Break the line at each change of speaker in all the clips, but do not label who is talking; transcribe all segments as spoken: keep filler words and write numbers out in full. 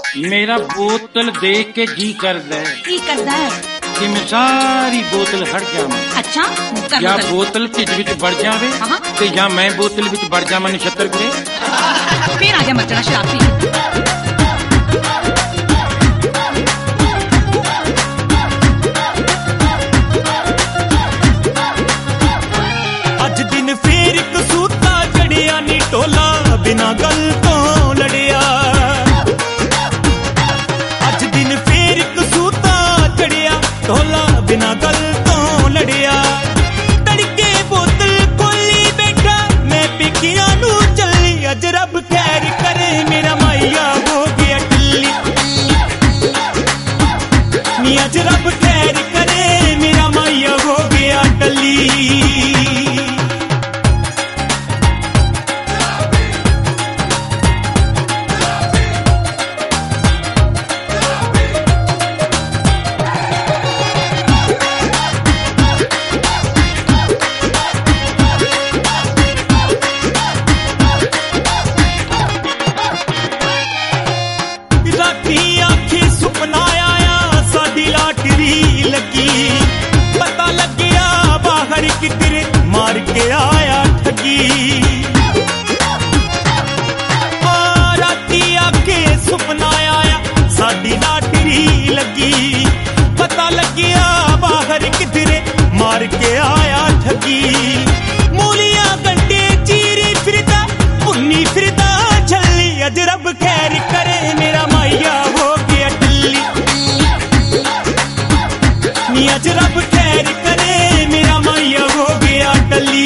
मेरा बोतल देख के जी करदा है
की करदा है
कि मैं सारी बोतल हट जावां।
अच्छा कर
या बोतल ढिड विच बढ़ जावे ते या मैं बोतल विच बढ़ जावां नछत्तर करे।
फिर आ गया मचना शराबी।
अज दिन फिर कसूता चढ़िया नी टोला बिना गल तो लड़िया। अज दिन फिर कसूता चढ़िया टोला बिना गल तो लड़िया। तड़के बोतल खोली बैठा मैं पिकिया नू चली। अज रब खैर करे मेरा माइया हो गया टल्ली। नी अज रब खैर करे मेरा माइया हो गया टल्ली। कितने मार के आया ठगी। राती आके सुपना आया साडी लाटरी लगी। पता लगिया बाहर कितने मार के आया ठगी। मूलियां गंडे चीरी फिरदा उन्नी फिरदा छली। अज रब खैर करे मेरा माइया हो गया टल्ली। नी अज रब खैर करे मेरा माइया हो गया टल्ली।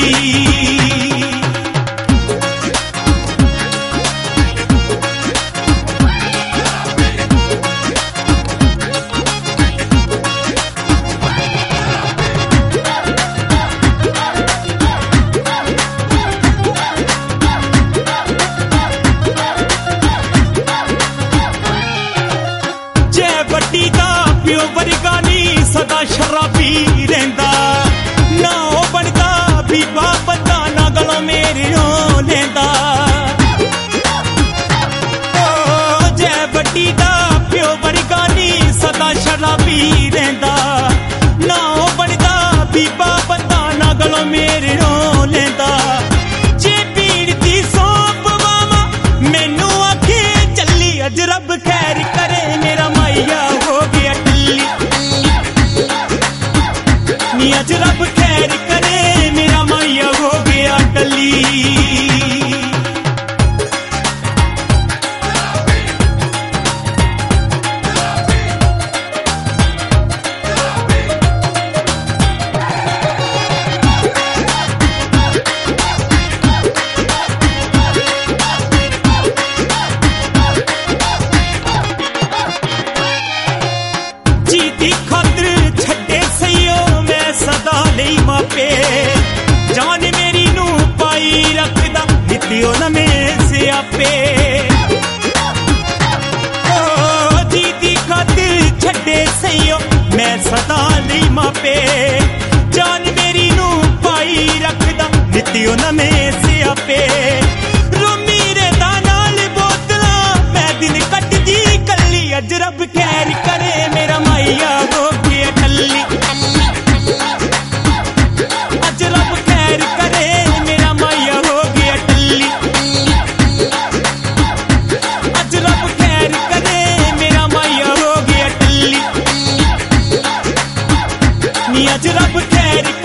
जय बड्डी दा प्यो वर्गा नी सदा शराबी रहंदा। ना ओ बनदा बीबा बंदा ना गलों मेरे ओ लेंदा। ओ जय बड्डी दा प्यो वर्गा नी सदा शराबी रहंदा। ना ओ बनदा बीबा बंदा ना गलों मेरे ओ लेंदा। जे पीड़ दी सौंप वावा मैनू आखे चली। अज रब खैर करे मेरा माइया हो गया टल्ली। नी अज रब खैर करे मेरा माइया हो गया टल्ली। जीती खातर छड्डे सईओ मैं सदा नहीं मापे। जान मेरी नू पाई रखदा नित्यो नमे सियापे। ओ जीती खातर छड्डे सईओ मैं सदा नहीं मापे। जान मेरी नू पाई रखदा नित्यो नमे सियापे। रोमी रेदा नाल बोतला मैं दिन कटदी कल्ली। अज रब खैर करे मेरा माइया हो गया टल्ली। अज रब खैर करे मेरा माइया हो गया टल्ली। अज रब खैर करे मेरा माइया हो गया टल्ली। नी अज रब खैर